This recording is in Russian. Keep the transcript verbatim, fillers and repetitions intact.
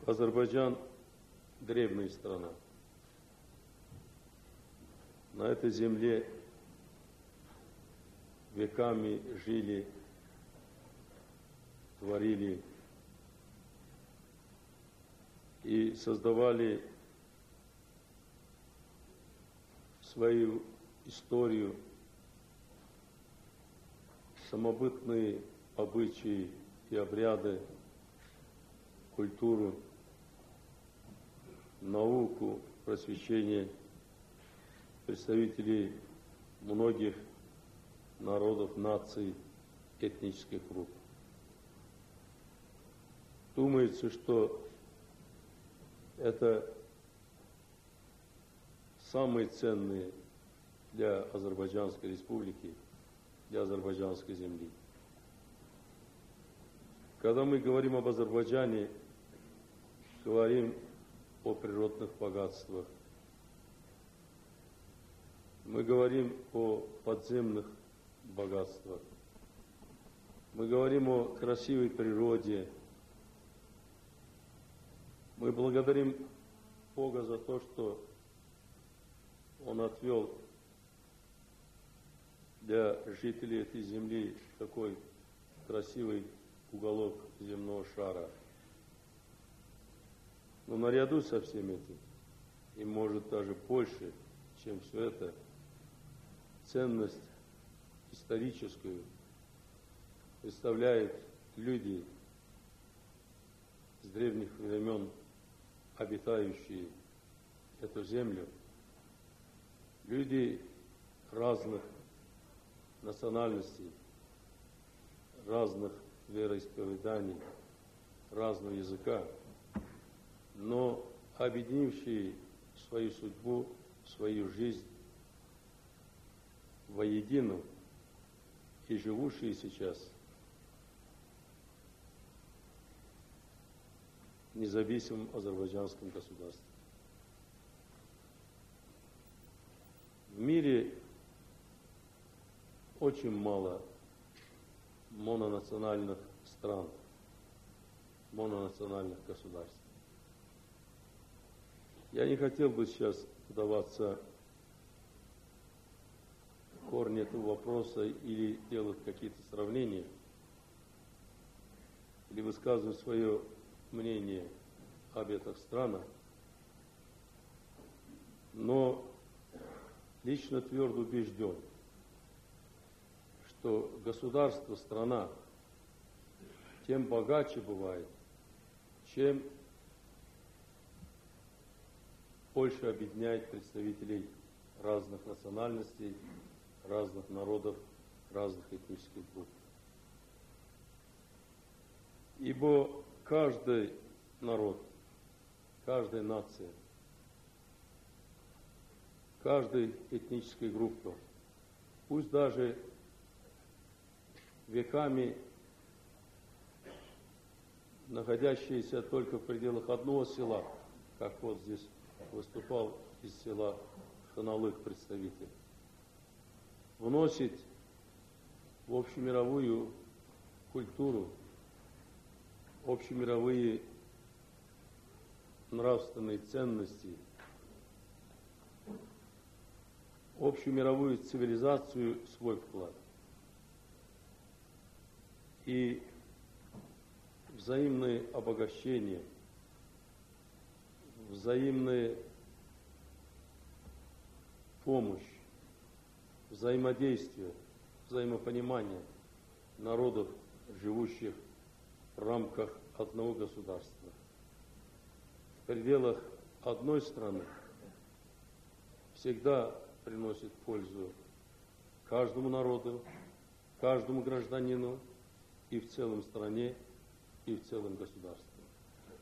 Азербайджан – древняя страна. На этой земле веками жили, творили и создавали свою историю, самобытные обычаи и обряды, культуру, науку, просвещение представителей многих народов, наций, этнических групп. Думается, что это самые ценные для Азербайджанской республики, для азербайджанской земли. Когда мы говорим об Азербайджане, говорим о природных богатствах, мы говорим о подземных богатствах, мы говорим о красивой природе, мы благодарим Бога за то, что Он отвел для жителей этой земли такой красивый уголок земного шара. Но наряду со всем этим, и может даже больше, чем все это, ценность историческую представляют люди с древних времен, обитающие эту землю, люди разных национальностей, разных вероисповеданий, разного языка, но объединившие свою судьбу, свою жизнь воедино и живущие сейчас в независимом азербайджанском государстве. В мире очень мало мононациональных стран, мононациональных государств. Я не хотел бы сейчас вдаваться в корни этого вопроса или делать какие-то сравнения, или высказывать свое мнение об этих странах, но лично твердо убежден, что государство, страна тем богаче бывает, чем больше объединяет представителей разных национальностей, разных народов, разных этнических групп. Ибо каждый народ, каждая нация, каждая этническая группа, пусть даже веками находящиеся только в пределах одного села, как вот здесь выступал из села Ханалык представитель, вносит в общемировую культуру, общемировые нравственные ценности, общемировую цивилизацию свой вклад. И взаимное обогащение, взаимная помощь, взаимодействие, взаимопонимание народов, живущих в рамках одного государства, в пределах одной страны, всегда приносит пользу каждому народу, каждому гражданину и в целом стране, и в целом государстве.